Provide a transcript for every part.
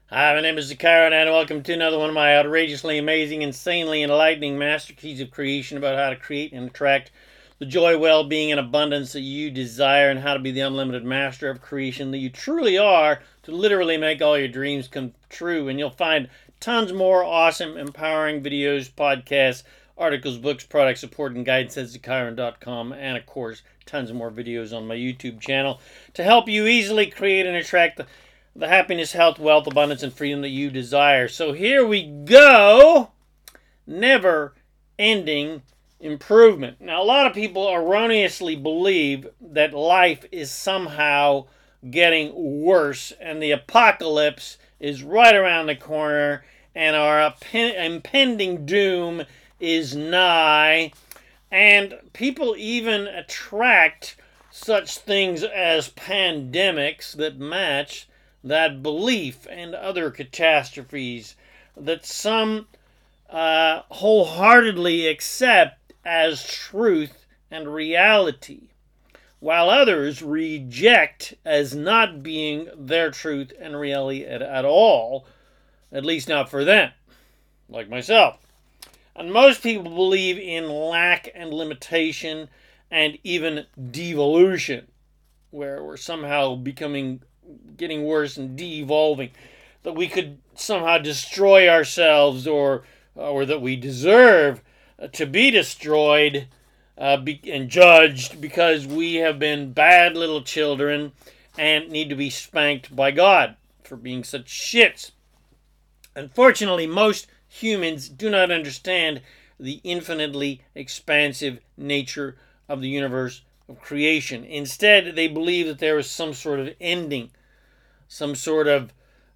Hi, my name is Zakara, and welcome to another one of my outrageously amazing, insanely enlightening master keys of creation about how to create and attract the joy, well-being, and abundance that you desire, and how to be the unlimited master of creation that you truly are to literally make all your dreams come true. And you'll find tons more awesome, empowering videos, podcasts, articles, books, product support, and guidance at Zakaran.com, and of course, tons more videos on my YouTube channel to help you easily create and attract the happiness, health, wealth, abundance, and freedom that you desire. So here we go. Never ending improvement. Now, a lot of people erroneously believe that life is somehow getting worse and the apocalypse is right around the corner and our impending doom is nigh. And people even attract such things as pandemics that match that belief and other catastrophes that some wholeheartedly accept as truth and reality, while others reject as not being their truth and reality at all, at least not for them, like myself. And most people believe in lack and limitation and even devolution, where we're somehow getting worse and de-evolving, that we could somehow destroy ourselves, or that we deserve to be destroyed and judged because we have been bad little children and need to be spanked by God for being such shits. Unfortunately, most humans do not understand the infinitely expansive nature of the universe of creation. Instead, they believe that there is some sort of ending, some sort of,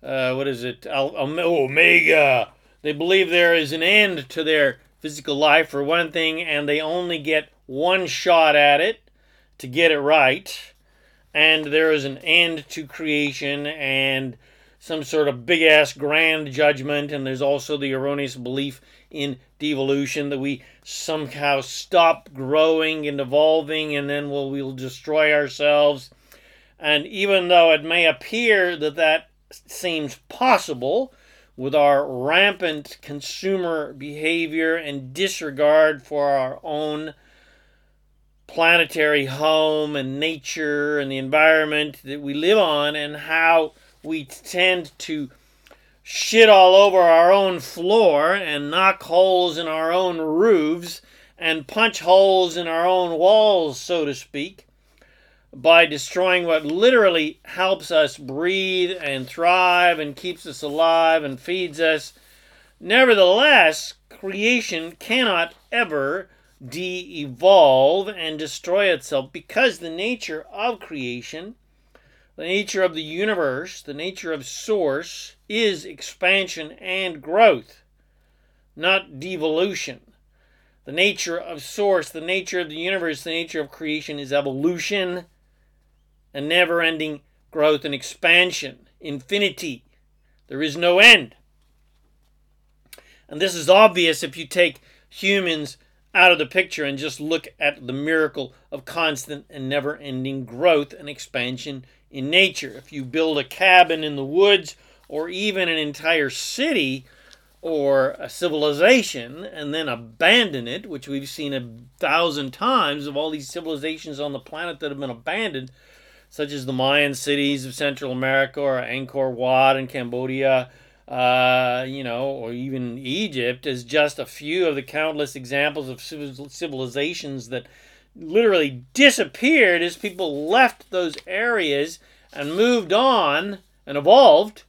Omega. They believe there is an end to their physical life, for one thing, and they only get one shot at it to get it right. And there is an end to creation and some sort of big ass grand judgment. And there's also the erroneous belief in devolution, that we somehow stop growing and evolving and then we'll destroy ourselves. And even though it may appear that seems possible with our rampant consumer behavior and disregard for our own planetary home and nature and the environment that we live on, and how we tend to shit all over our own floor and knock holes in our own roofs and punch holes in our own walls, so to speak, by destroying what literally helps us breathe and thrive and keeps us alive and feeds us. Nevertheless, creation cannot ever de-evolve and destroy itself, because the nature of creation, the nature of the universe, the nature of source is expansion and growth, not devolution. The nature of source, the nature of the universe, the nature of creation is evolution and never-ending growth and expansion, infinity. There is no end. And this is obvious if you take humans out of the picture and just look at the miracle of constant and never-ending growth and expansion in nature. If you build a cabin in the woods, or even an entire city or a civilization, and then abandon it, which we've seen 1,000 times of all these civilizations on the planet that have been abandoned, such as the Mayan cities of Central America, or Angkor Wat in Cambodia, or even Egypt, as just a few of the countless examples of civilizations that literally disappeared as people left those areas and moved on and evolved.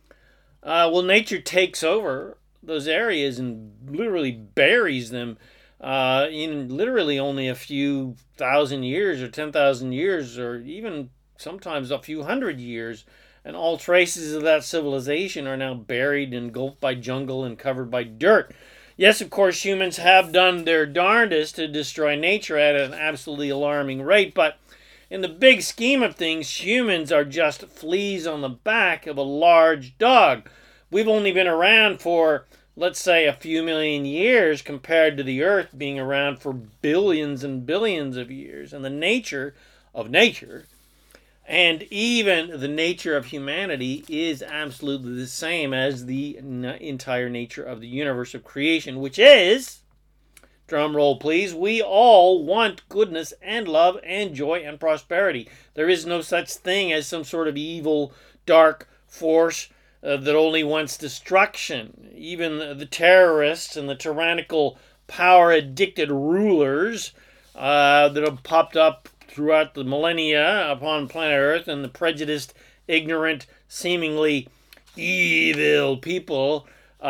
Nature takes over those areas and literally buries them in literally only a few thousand years, or 10,000 years, or even sometimes a few hundred years. And all traces of that civilization are now buried, engulfed by jungle, and covered by dirt. Yes, of course, humans have done their darndest to destroy nature at an absolutely alarming rate, but in the big scheme of things, humans are just fleas on the back of a large dog. We've only been around for, let's say, a few million years, compared to the Earth being around for billions and billions of years. And the nature of nature And even the nature of humanity is absolutely the same as the entire nature of the universe of creation, which is, drum roll please, we all want goodness and love and joy and prosperity. There is no such thing as some sort of evil, dark force that only wants destruction. Even the terrorists and the tyrannical, power-addicted rulers that have popped up throughout the millennia upon planet Earth, and the prejudiced, ignorant, seemingly evil people,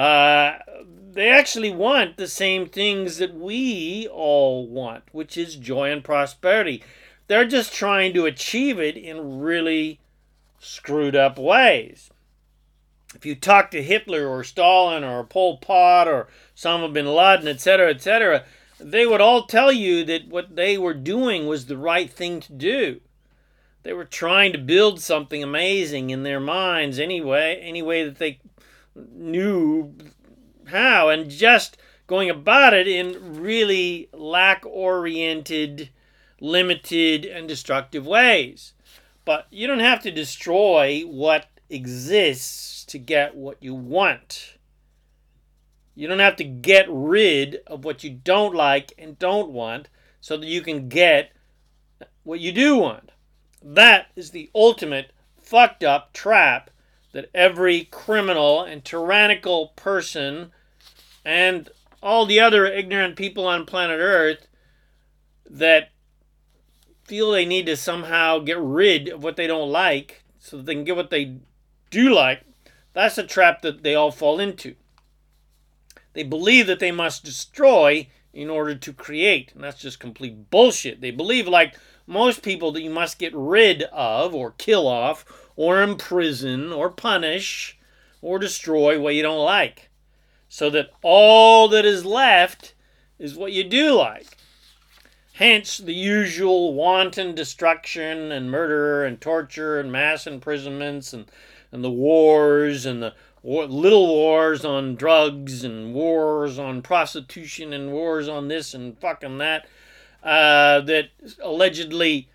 they actually want the same things that we all want, which is joy and prosperity. They're just trying to achieve it in really screwed up ways. If you talk to Hitler or Stalin or Pol Pot or Osama bin Laden, etc., they would all tell you that what they were doing was the right thing to do. They were trying to build something amazing in their minds any way that they knew how, and just going about it in really lack-oriented, limited, and destructive ways. But you don't have to destroy what exists to get what you want. You don't have to get rid of what you don't like and don't want so that you can get what you do want. That is the ultimate fucked up trap that every criminal and tyrannical person and all the other ignorant people on planet Earth that feel they need to somehow get rid of what they don't like so that they can get what they do like, that's a trap that they all fall into. They believe that they must destroy in order to create, and that's just complete bullshit. They believe, like most people, that you must get rid of or kill off or imprison or punish or destroy what you don't like, so that all that is left is what you do like. Hence the usual wanton destruction and murder and torture and mass imprisonments and the wars and the little wars on drugs and wars on prostitution and wars on this and fucking that, that allegedly,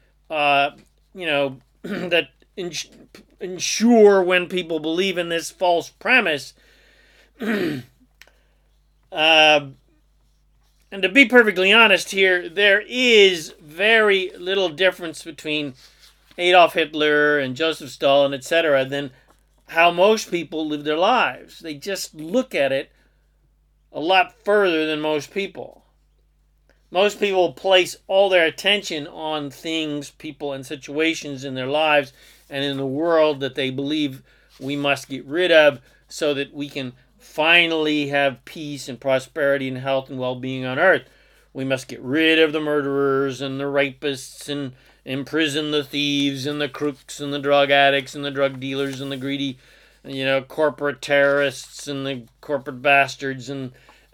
that ensure when people believe in this false premise. And to be perfectly honest here, there is very little difference between Adolf Hitler and Joseph Stalin, etc., than how most people live their lives. They just look at it a lot further than most people. Most people place all their attention on things, people, and situations in their lives and in the world that they believe we must get rid of so that we can finally have peace and prosperity and health and well-being on earth. We must get rid of the murderers and the rapists and imprison the thieves and the crooks and the drug addicts and the drug dealers and the greedy, corporate terrorists and the corporate bastards and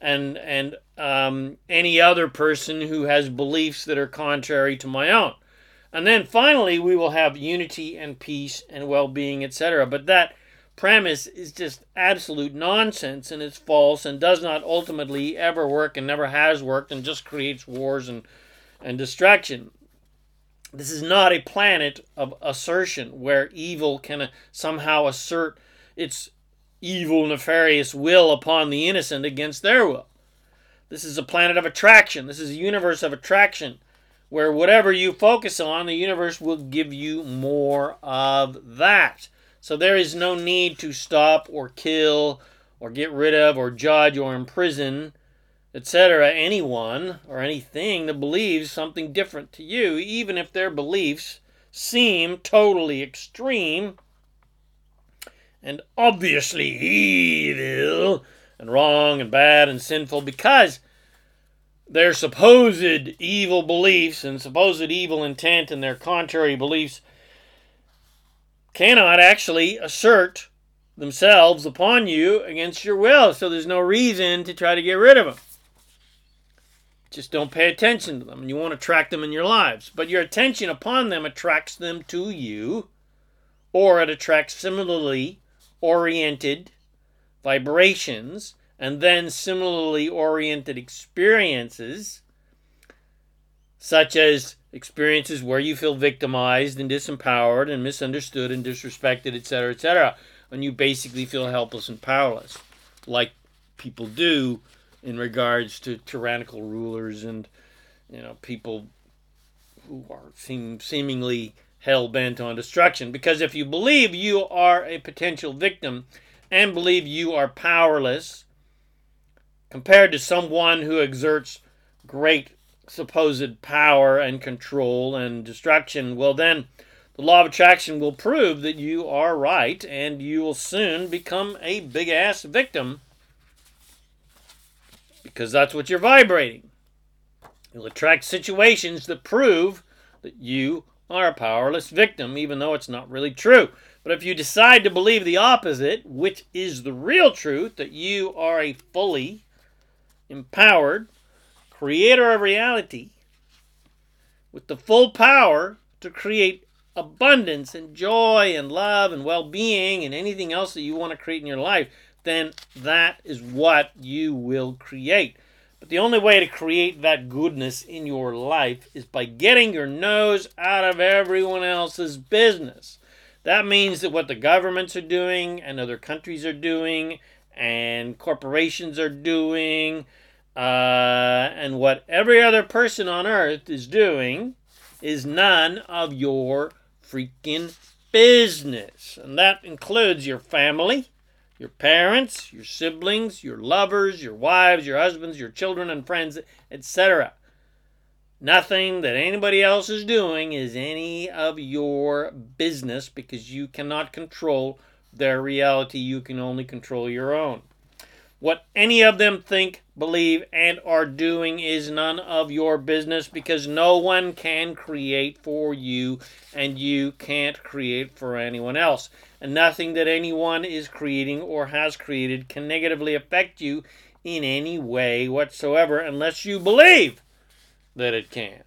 any other person who has beliefs that are contrary to my own. And then finally we will have unity and peace and well-being, etc. But that premise is just absolute nonsense, and it's false and does not ultimately ever work and never has worked and just creates wars and distraction. This is not a planet of assertion where evil can somehow assert its evil, nefarious will upon the innocent against their will. This is a planet of attraction. This is a universe of attraction where whatever you focus on, the universe will give you more of that. So there is no need to stop or kill or get rid of or judge or imprison, etc., anyone or anything that believes something different to you, even if their beliefs seem totally extreme and obviously evil and wrong and bad and sinful, because their supposed evil beliefs and supposed evil intent and their contrary beliefs cannot actually assert themselves upon you against your will. So there's no reason to try to get rid of them. Just don't pay attention to them, and you won't attract them in your lives. But your attention upon them attracts them to you, or it attracts similarly oriented vibrations and then similarly oriented experiences, such as experiences where you feel victimized and disempowered and misunderstood and disrespected, etc., and you basically feel helpless and powerless, like people do in regards to tyrannical rulers and people who are seemingly hell-bent on destruction. Because if you believe you are a potential victim and believe you are powerless compared to someone who exerts great supposed power and control and destruction, well then the law of attraction will prove that you are right, and you will soon become a big-ass victim, because that's what you're vibrating. You'll attract situations that prove that you are a powerless victim, even though it's not really true. But if you decide to believe the opposite, which is the real truth, that you are a fully empowered creator of reality with the full power to create abundance and joy and love and well-being and anything else that you want to create in your life, then that is what you will create. But the only way to create that goodness in your life is by getting your nose out of everyone else's business. That means that what the governments are doing and other countries are doing and corporations are doing and what every other person on earth is doing is none of your freaking business. And that includes your family, your parents, your siblings, your lovers, your wives, your husbands, your children and friends, etc. Nothing that anybody else is doing is any of your business, because you cannot control their reality. You can only control your own. What any of them think, believe, and are doing is none of your business, because no one can create for you, and you can't create for anyone else. And nothing that anyone is creating or has created can negatively affect you in any way whatsoever, unless you believe that it can.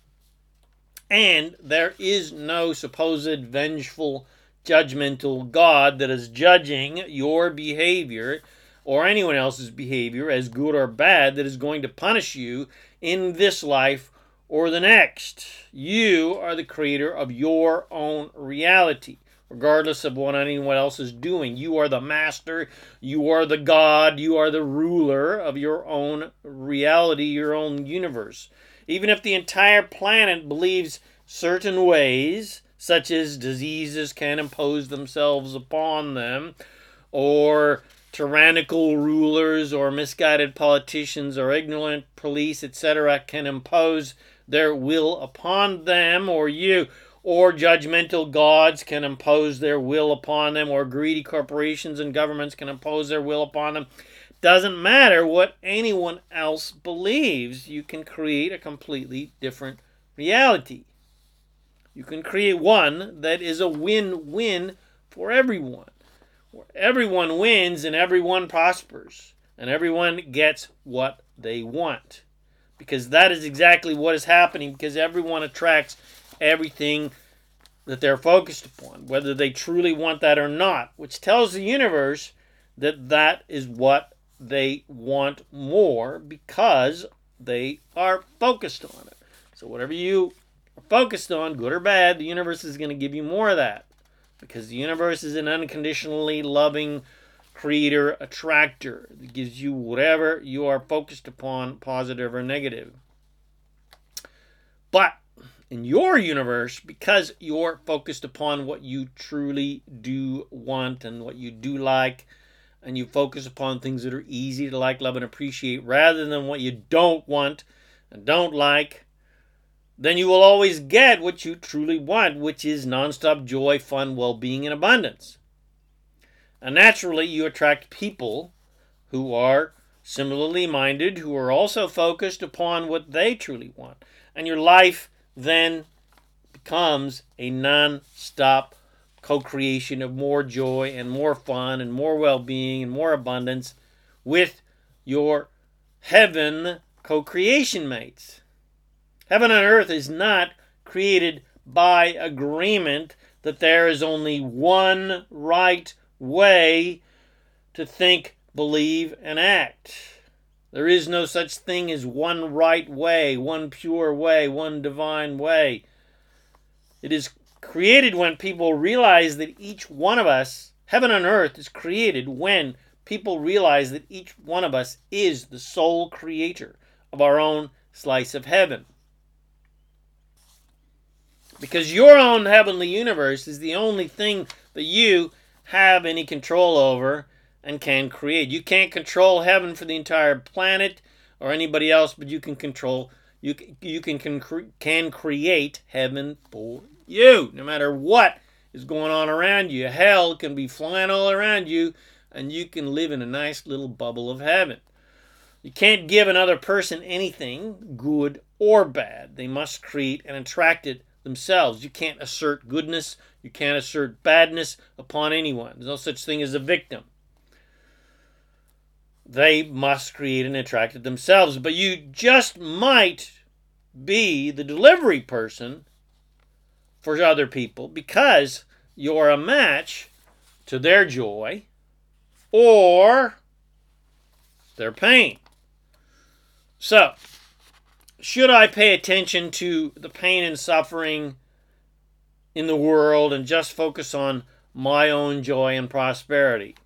And there is no supposed vengeful, judgmental God that is judging your behavior or anyone else's behavior as good or bad, that is going to punish you in this life or the next. You are the creator of your own reality, regardless of what anyone else is doing. You are the master, you are the God, you are the ruler of your own reality, your own universe. Even if the entire planet believes certain ways, such as diseases can impose themselves upon them, or tyrannical rulers or misguided politicians or ignorant police, etc., can impose their will upon them or you, or judgmental gods can impose their will upon them, or greedy corporations and governments can impose their will upon them. Doesn't matter what anyone else believes. You can create a completely different reality. You can create one that is a win-win for everyone, where everyone wins and everyone prospers and everyone gets what they want, because that is exactly what is happening, because everyone attracts everything that they're focused upon, whether they truly want that or not, which tells the universe that that is what they want more, because they are focused on it. So whatever you are focused on, good or bad, the universe is going to give you more of that, because the universe is an unconditionally loving creator attractor that gives you whatever you are focused upon, positive or negative. But in your universe, because you're focused upon what you truly do want and what you do like, and you focus upon things that are easy to like, love, and appreciate, rather than what you don't want and don't like, then you will always get what you truly want, which is nonstop joy, fun, well-being, and abundance. And naturally, you attract people who are similarly minded, who are also focused upon what they truly want. And your life then becomes a non-stop co-creation of more joy and more fun and more well-being and more abundance with your heaven co-creation mates. Heaven on earth is not created by agreement that there is only one right way to think, believe, and act. There is no such thing as one right way, one pure way, one divine way. It is created when people realize that each one of us, heaven and earth is created when people realize that each one of us is the sole creator of our own slice of heaven. Because your own heavenly universe is the only thing that you have any control over and can create. You can't control heaven for the entire planet or anybody else, but you can control, you can create heaven for you, no matter what is going on around you. Hell can be flying all around you, and you can live in a nice little bubble of heaven. You can't give another person anything, good or bad. They must create and attract it themselves. You can't assert goodness, you can't assert badness upon anyone. There's no such thing as a victim. They must create and attract it themselves. But you just might be the delivery person for other people because you're a match to their joy or their pain. So, should I pay attention to the pain and suffering in the world and just focus on my own joy and prosperity?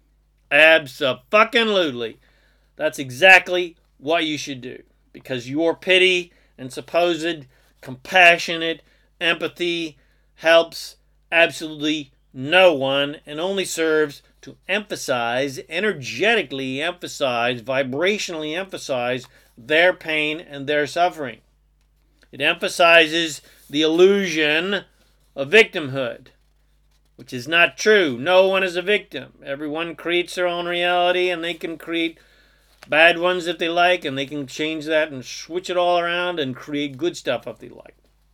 Abso-fucking-lutely. That's exactly what you should do. Because your pity and supposed compassionate empathy helps absolutely no one and only serves to emphasize, energetically emphasize, vibrationally emphasize their pain and their suffering. It emphasizes the illusion of victimhood, which is not true. No one is a victim. Everyone creates their own reality, and they can create bad ones if they like, and they can change that and switch it all around and create good stuff if they like.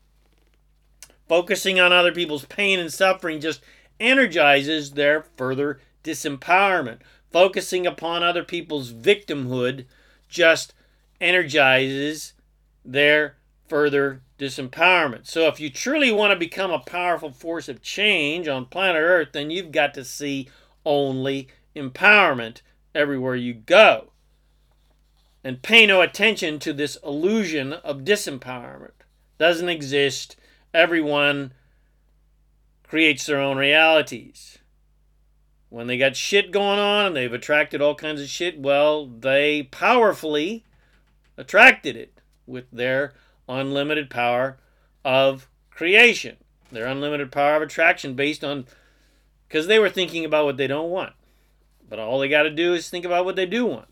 Focusing on other people's pain and suffering just energizes their further disempowerment. Focusing upon other people's victimhood just energizes their further disempowerment. So if you truly want to become a powerful force of change on planet Earth, then you've got to see only empowerment everywhere you go. And pay no attention to this illusion of disempowerment. Doesn't exist. Everyone creates their own realities. When they got shit going on and they've attracted all kinds of shit, well, they powerfully attracted it with their unlimited power of creation. Their unlimited power of attraction based on, because they were thinking about what they don't want. But all they got to do is think about what they do want.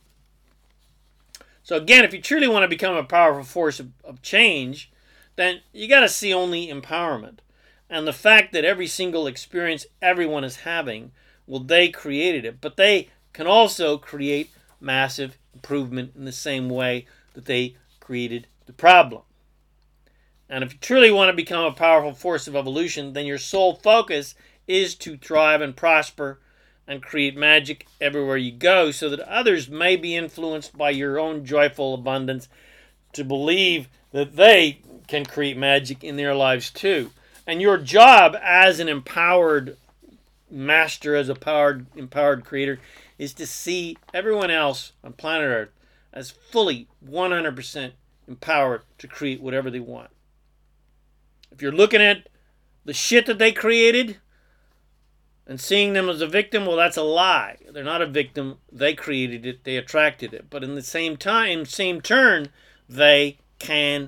So again, if you truly want to become a powerful force of change, then you got to see only empowerment. And the fact that every single experience everyone is having, well, they created it. But they can also create massive improvement in the same way that they created the problem. And if you truly want to become a powerful force of evolution, then your sole focus is to thrive and prosper and create magic everywhere you go so that others may be influenced by your own joyful abundance to believe that they can create magic in their lives too. And your job as an empowered master, as a empowered creator, is to see everyone else on planet Earth as fully 100% empowered to create whatever they want. If you're looking at the shit that they created and seeing them as a victim, well, that's a lie. They're not a victim. They created it. They attracted it. But in the same time, same turn, they can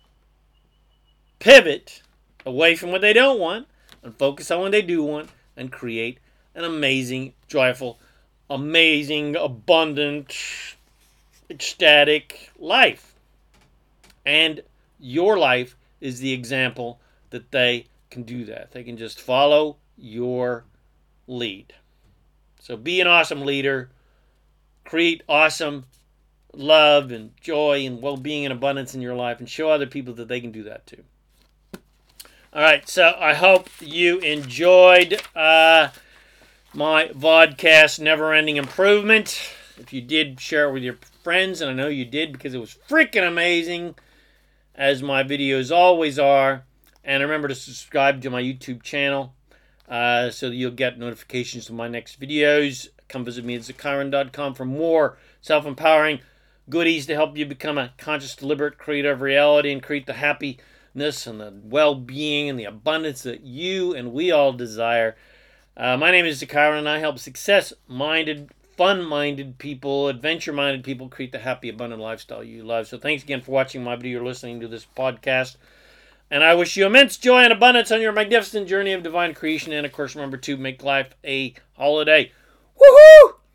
pivot away from what they don't want and focus on what they do want and create an amazing, joyful, amazing, abundant, ecstatic life. And your life is the example that they can do that. They can just follow your lead. So be an awesome leader. Create awesome love and joy and well-being and abundance in your life and show other people that they can do that too. All right, so I hope you enjoyed my vodcast, Never Ending Improvement. If you did, share it with your friends, and I know you did because it was freaking amazing, as my videos always are. And remember to subscribe to my YouTube channel so that you'll get notifications of my next videos. Come visit me at ZaKaiRan.com for more self-empowering goodies to help you become a conscious, deliberate creator of reality and create the happiness and the well-being and the abundance that you and we all desire. My name is Kyron, and I help success-minded, fun-minded people, adventure-minded people create the happy, abundant lifestyle you love. So thanks again for watching my video or listening to this podcast. And I wish you immense joy and abundance on your magnificent journey of divine creation. And, of course, remember to make life a holiday. Woohoo!